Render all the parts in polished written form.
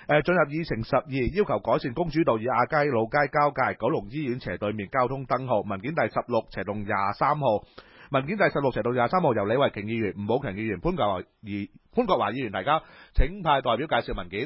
進入議程12，要求改善公主道與亞皆老街交界九龍醫院斜對面交通燈號。文件第16/23號。文件第16/23號由李慧瓊議員、吳寶強議員、潘國華議員提交，請派代表介紹文件。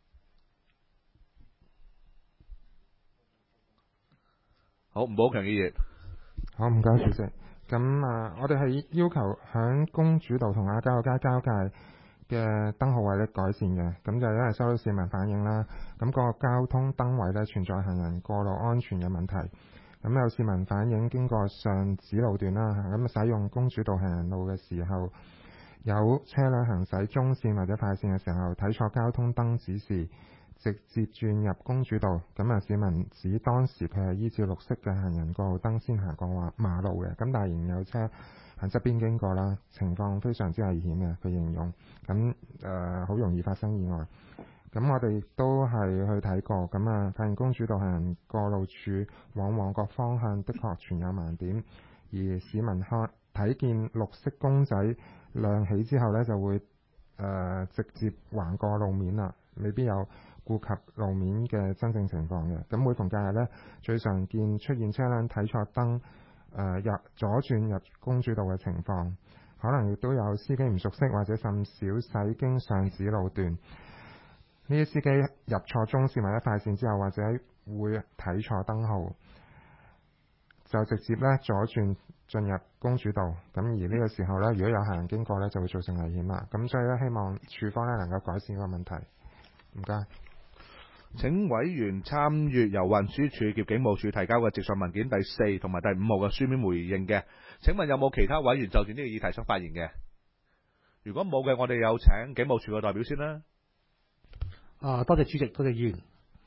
好，吳寶強議員。 好，唔該主席。咁我哋係要求響公主道同亞皆老街交界嘅燈號位咧改善嘅，咁就因為收到市民反映啦，咁個交通燈位咧存在行人過路安全嘅問題。咁有市民反映經過上址路段啦，咁使用公主道行人路嘅時候，有車輛行駛中線或者快線嘅時候睇錯交通燈指示，直接轉入公主道。咁市民指當時佢係依照綠色嘅行人過路燈先行過馬路嘅，咁但係仍有車行側邊經過啦，情況非常之危險嘅，佢形容咁好容易發生意外。咁我哋都係去睇過，咁發現公主道行人過路處往旺角方向的確存有盲點，而市民睇見綠色公仔亮起之後呢，就會直接橫過路面啦，未必有顧及路面嘅真正情況嘅。咁每逢假日呢，最常見出現車輛睇錯燈左轉入公主道嘅情況，可能亦都有司機唔熟悉或者甚少駛經上址路段。呢啲司機入錯中線或者快線之後，或者會睇錯燈號，就直接咧左轉進入公主道。咁而呢個時候咧，如果有行人經過咧，就會造成危險啦。咁所以咧，希望處方咧能夠改善呢個問題。唔該。 請委員參閱由運輸署及警務處提交嘅直述文件第4同埋第5號嘅書面回應嘅。請問有冇其他委員就住呢個議題想發言嘅？如果冇嘅，我哋有請警務處嘅代表先啦。 多謝主席，多謝議員。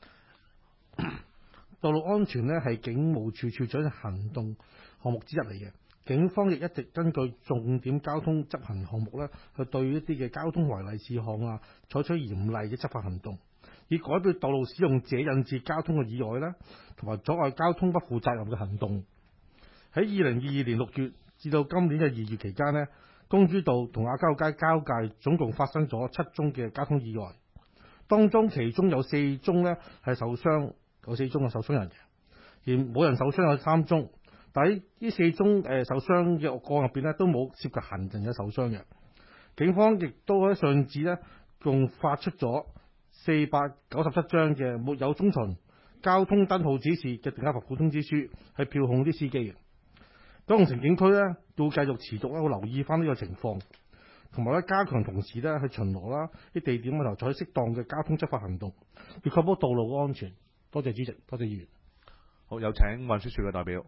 道路安全呢係警務處處長行動項目之一嚟嘅，警方亦一直根據重點交通執行項目呢，去對一啲嘅交通違例事項採取嚴厲嘅執法行動，以改變道路使用者引致交通嘅意外啦，同埋阻礙交通不負責任嘅行動。喺2022年6月至到今年嘅2月期間呢，公主道同亞皆老街交界總共發生咗7宗嘅交通意外。當中其中有4宗呢係受傷，有4宗係受傷人嘅，而冇人受傷有3宗。但喺呢4宗受傷嘅個案入邊呢，都冇涉及行人嘅受傷嘅。警方亦都喺上址呢，共發出咗497張嘅沒有遵循交通燈號指示嘅定額罰款通知書，係票控啲司機嘅。九龍城警區呢，要繼續持續咧留意翻呢個情況。同埋加強同事咧去巡邏啦，啲地點嗰頭採取適當嘅交通執法行動，要確保道路嘅安全。多謝主席，多謝議員。 好，有請運輸署嘅代表。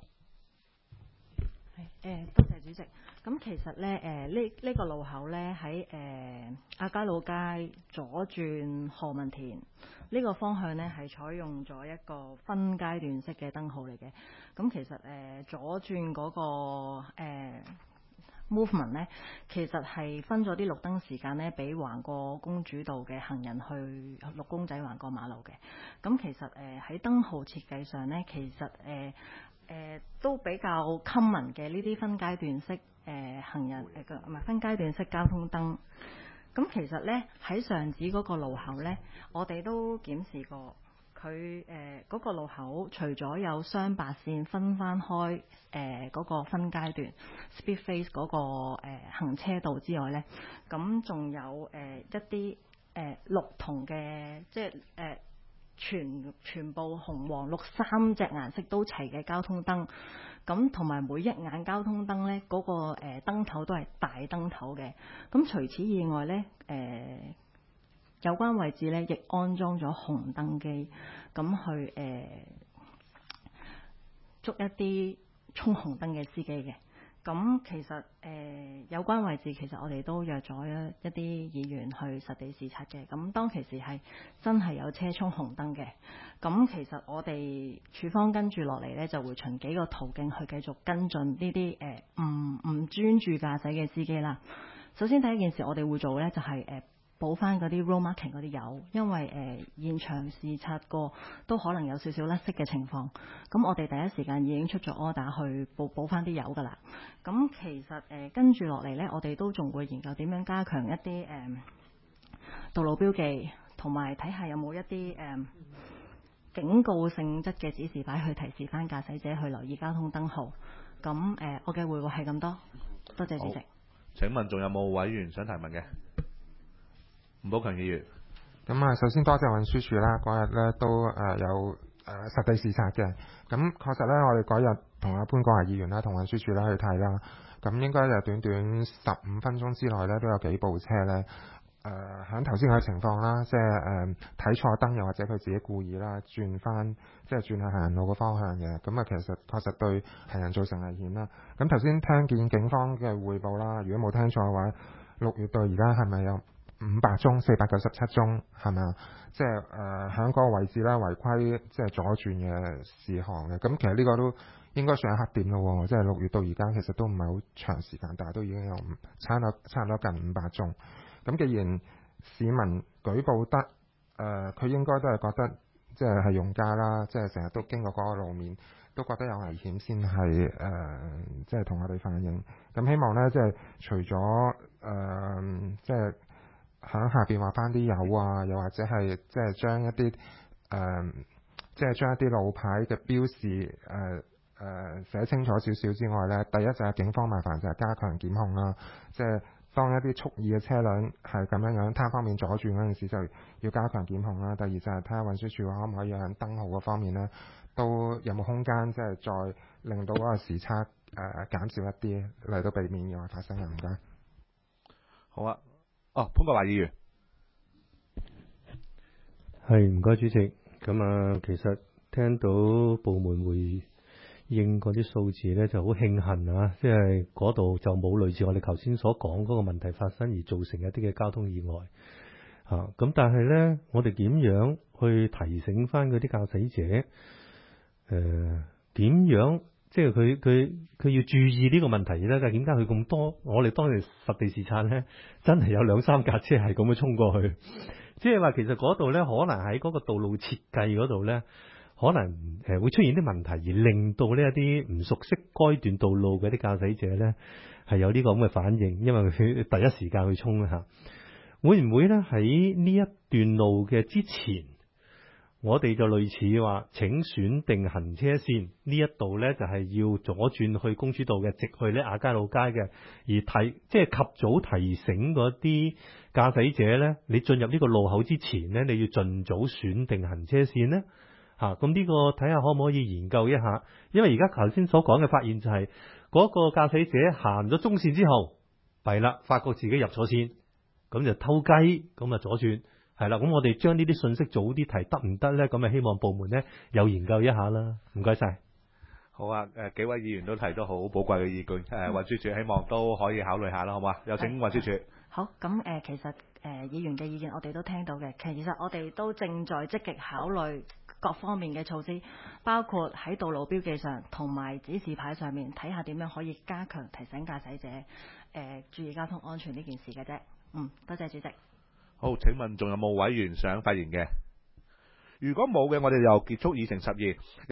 多謝主席。咁其實咧，呢個路口咧喺亞皆老街左轉何文田呢個方向咧係採用咗一個分階段式嘅燈號嚟嘅。咁其實左轉嗰個movement 咧，其實係分咗啲綠燈時間咧，俾橫過公主道嘅行人去綠公仔橫過馬路嘅。咁其實喺燈號設計上咧，其實都比較 common 嘅呢啲分階段式行人唔係分階段式交通燈。咁其實咧喺上址嗰個路口咧，我哋都檢視過。佢嗰個路口除咗有雙白線分翻開嗰個分階段 speed face 嗰個行車道之外呢，咁仲有一啲綠同嘅，即係全部紅黃綠3隻顏色都齊嘅交通燈。咁同埋每一眼交通燈呢，嗰個燈頭都係大燈頭嘅。咁除此以外呢，有關位置咧，亦安裝咗紅燈機，咁去捉一啲衝紅燈嘅司機嘅。咁其實有關位置其實我哋都約咗一啲議員去實地視察嘅。咁當其時係真係有車衝紅燈嘅。咁其實我哋處方跟住落嚟咧，就會循幾個途徑去繼續跟進呢啲唔專注駕駛嘅司機啦。首先第一件事我哋會做咧，就係補翻嗰啲 road marking 嗰啲油，因為現場視察過都可能有少少甩色嘅情況，咁我哋第一時間已經出咗 order 去補翻啲油噶啦。咁其實跟住落嚟呢，我哋都仲會研究點樣加強一啲道路標記同埋睇下有冇一啲警告性質嘅指示牌去提示翻駕駛者去留意交通燈號。咁我嘅回覆係咁多，多謝主席。 請問仲有冇委員想提問嘅？吳寶強議員。 咁啊，首先多謝運輸署啦，嗰日咧都有實地視察嘅。咁確實咧，我哋嗰日同阿潘國華議員啦，同運輸署啦去睇啦。咁應該就短短15分鐘之內咧，都有幾部車咧，喺頭先嘅情況啦，即係睇錯燈，又或者佢自己故意啦，轉翻即係轉向行人路嘅方向嘅。咁啊，其實確實對行人造成危險啦。咁頭先聽見警方嘅匯報啦，如果冇聽錯嘅話，6月到而家係咪有500宗、497宗係咪啊？即係喺嗰個位置咧違規即係左轉嘅事項嘅。咁其實呢個都應該算係黑點咯喎，即係6月到而家其實都唔係好長時間，但係都已經有差唔多近500宗。咁既然市民舉報得，佢應該都係覺得即係用家啦，即係成日都經過嗰個路面，都覺得有危險先係即係同我哋反映。咁希望呢，即係除咗即係喺下邊話翻啲油啊，又或者係即係將一啲即係將一啲路牌嘅標示寫清楚少少之外呢，第一就係警方麻煩就係加強檢控啦，即係當一啲蓄意嘅車輛係咁樣攤方面左轉嗰陣時，就要加強檢控啦。第二就係睇下運輸署可唔可以喺燈號嗰方面呢，都有冇空間即係再令到嗰個時差減少一啲，嚟到避免意外發生嘅。唔該。 好啊。潘國華議員。 係，唔該主席。咁啊，其實聽到部門回應嗰啲數字呢，就好慶幸啊！即係嗰度就冇類似我哋頭先所講嗰個問題發生而造成一啲嘅交通意外嚇。咁但係呢，我哋點樣去提醒翻嗰啲駕駛者？點樣即係佢要注意呢個問題呢？點解佢咁多？我哋當日實地視察呢，真係有2-3架車係咁樣衝過去。即係話其實嗰度呢，可能喺嗰個道路設計嗰度呢，可能會出現啲問題，而令到呢一啲唔熟悉該段道路嘅啲駕駛者呢，係有呢個咁嘅反應，因為佢第一時間去衝啦嚇。會唔會呢？喺呢一段路嘅之前，我哋就類似話請選定行車線呢一度呢，就係要左轉去公主道嘅，直去呢亞皆老街嘅，而即係及早提醒嗰啲駕駛者呢，你進入呢個路口之前呢，你要盡早選定行車線呢。咁呢個睇下可唔可以研究一下，因為而家頭先所講嘅發現就係嗰個駕駛者行咗中線之後，弊啦，發覺自己入咗線，咁就偷雞，咁啊左轉，係啦，咁我哋將呢啲信息早啲提得唔得呢？咁啊希望部門呢有研究一下啦，唔該晒。 好啊，幾位議員都提到好寶貴嘅意見，運輸署希望都可以考慮下啦，好嘛？有請運輸署。 好，咁其實議員嘅意見我哋都聽到嘅，其實我哋都正在積極考慮各方面嘅措施，包括喺道路標記上同埋指示牌上面睇下點樣可以加強提醒駕駛者注意交通安全呢件事嘅啫。多謝主席。 好，請問仲有冇委員想發言嘅？如果冇嘅，我哋又結束議程12。